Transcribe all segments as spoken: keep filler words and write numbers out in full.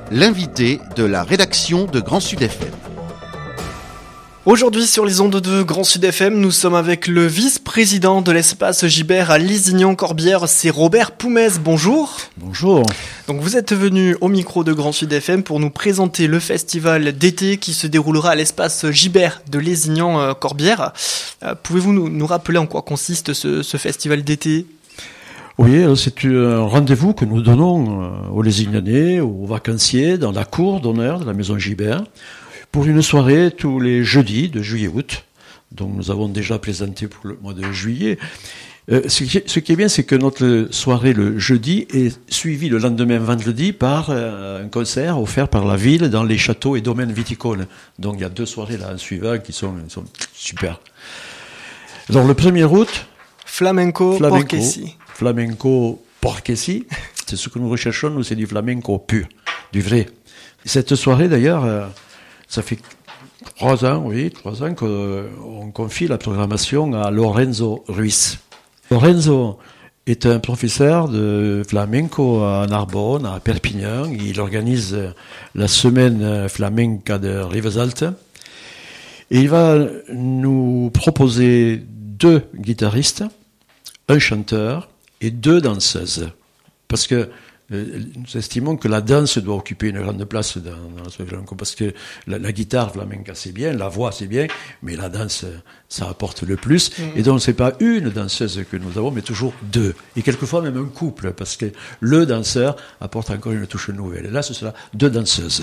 l'invité de la rédaction de Grand Sud F M. Aujourd'hui sur les ondes de Grand Sud F M, nous sommes avec le vice-président de l'espace Gibert à Lézignan-Corbière, c'est Robert Poumez. Bonjour. Bonjour. Donc vous êtes venu au micro de Grand Sud F M pour nous présenter le festival d'été qui se déroulera à l'espace Gibert de Lézignan-Corbière. Euh, pouvez-vous nous, nous rappeler en quoi consiste ce, ce festival d'été ? Oui, c'est un rendez-vous que nous donnons aux Lézignanais, aux vacanciers, dans la cour d'honneur de la maison Gibert, pour une soirée tous les jeudis de juillet-août. Donc nous avons déjà présenté pour le mois de juillet. Euh, ce, qui est, ce qui est bien, c'est que notre soirée le jeudi est suivie le lendemain vendredi par euh, un concert offert par la ville dans les châteaux et domaines viticoles. Donc il y a deux soirées là en suivant qui sont, sont super. Alors le premier août, Flamenco, Flamenco Porquesi. Flamenco Porquesi, c'est ce que nous recherchons, nous c'est du flamenco pur, du vrai. Cette soirée d'ailleurs, euh, ça fait trois ans, oui, trois ans qu'on euh, confie la programmation à Lorenzo Ruiz. Lorenzo est un professeur de flamenco à Narbonne, à Perpignan. Il organise la semaine flamenca de Rivesaltes. Et il va nous proposer deux guitaristes, un chanteur et deux danseuses. Parce que euh, nous estimons que la danse doit occuper une grande place dans, dans ce flamenco. Parce que la, la guitare flamenca c'est bien, la voix c'est bien, mais la danse ça apporte le plus. Mmh. Et donc c'est pas une danseuse que nous avons, mais toujours deux. Et quelquefois même un couple, parce que le danseur apporte encore une touche nouvelle. Et là ce sera deux danseuses.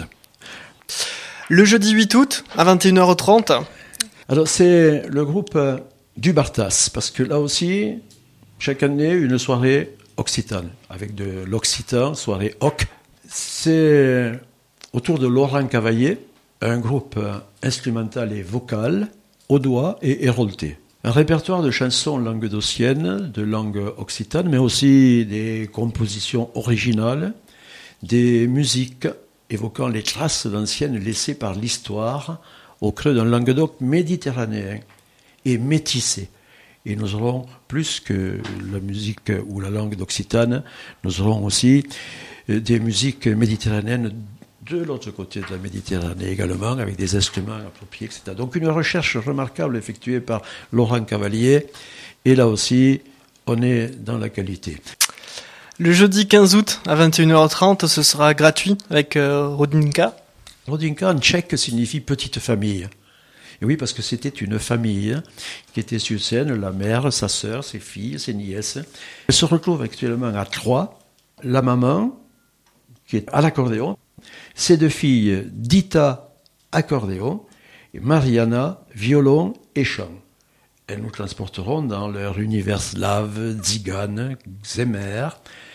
Le jeudi huit août à vingt et une heures trente. Alors c'est le groupe du Bartas, parce que là aussi, chaque année, une soirée occitane, avec de l'occitan, soirée oc. C'est autour de Laurent Cavaillé, un groupe instrumental et vocal, audois et hérolté. Un répertoire de chansons languedociennes, de langue occitane, mais aussi des compositions originales, des musiques évoquant les traces anciennes laissées par l'histoire au creux d'un Languedoc méditerranéen et métissé. Et nous aurons, plus que la musique ou la langue d'Occitane, nous aurons aussi des musiques méditerranéennes de l'autre côté de la Méditerranée également, avec des instruments appropriés, et cetera. Donc une recherche remarquable effectuée par Laurent Cavalier. Et là aussi, on est dans la qualité. Le jeudi quinze août à vingt et une heures trente, ce sera gratuit avec euh, Rodinka. Rodinka en tchèque signifie petite famille. Et oui, parce que c'était une famille hein, qui était sur scène, la mère, sa sœur, ses filles, ses nièces. Elle se retrouve actuellement à trois. La maman, qui est à l'accordéon, ses deux filles, Dita, accordéon, et Mariana, violon et chant. Elles nous transporteront dans leur univers slave, tzigane, xémer.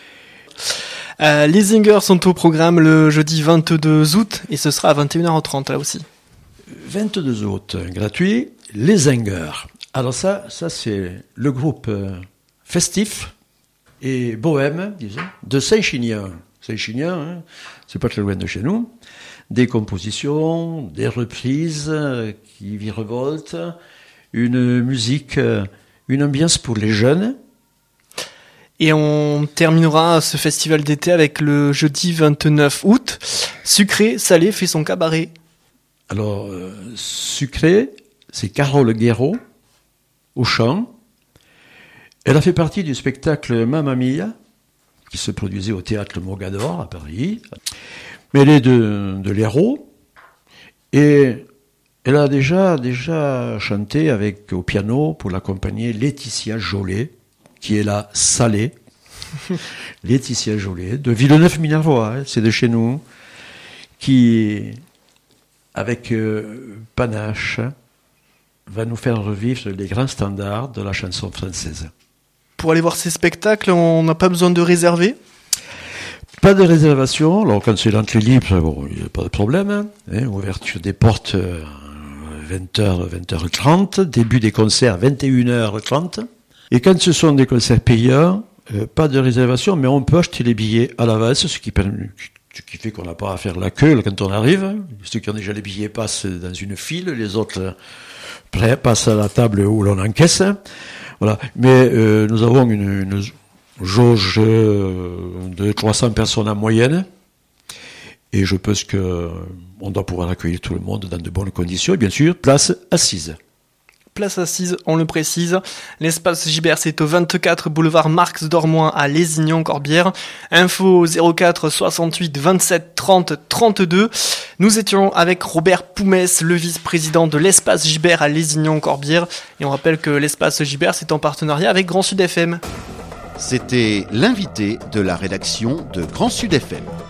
Euh, les Zingers sont au programme le jeudi vingt-deux août et ce sera à vingt et une heures trente là aussi. vingt-deux août, gratuit, les Zingers. Alors ça, ça c'est le groupe euh, festif et bohème, disons, de Saint-Chinian. Saint-Chinian, hein, c'est pas très loin de chez nous. Des compositions, des reprises euh, qui virevoltent, une musique, euh, une ambiance pour les jeunes. Et on terminera ce festival d'été avec le jeudi vingt-neuf août. Sucré Salé fait son cabaret. Alors, euh, Sucré, c'est Carole Guéraud, au chant. Elle a fait partie du spectacle Mamma Mia, qui se produisait au théâtre Mogador, à Paris. Mais elle est de, de l'Hérault. Et elle a déjà, déjà chanté avec, au piano pour l'accompagner Laetitia Jolet, qui est la Salée. Laetitia Jolet, de Villeneuve-Minervois, hein, c'est de chez nous, qui, avec euh, panache, va nous faire revivre les grands standards de la chanson française. Pour aller voir ces spectacles, on n'a pas besoin de réserver ? Pas de réservation. Alors, quand c'est l'entrée libre, bon, il n'y a pas de problème. Hein, ouverture des portes, euh, vingt heures, vingt heures trente. Début des concerts, vingt et une heures trente. Et quand ce sont des concerts payants, euh, pas de réservation, mais on peut acheter les billets à l'avance, ce qui permet, ce qui fait qu'on n'a pas à faire la queue là, quand on arrive. Ceux qui ont déjà les billets passent dans une file, les autres prêts passent à la table où l'on encaisse. Voilà. Mais euh, nous avons une, une jauge de trois cents personnes en moyenne. Et je pense que on doit pouvoir accueillir tout le monde dans de bonnes conditions. Et bien sûr, place assise. Place assise, on le précise. L'espace Gibert, c'est au vingt-quatre boulevard Marx Dormois à Lézignan-Corbière. Info zéro quatre soixante-huit vingt-sept trente trente-deux. Nous étions avec Robert Poumès, le vice-président de l'espace Gibert à Lézignan-Corbière. Et on rappelle que l'espace Gibert, c'est en partenariat avec Grand Sud F M. C'était l'invité de la rédaction de Grand Sud F M.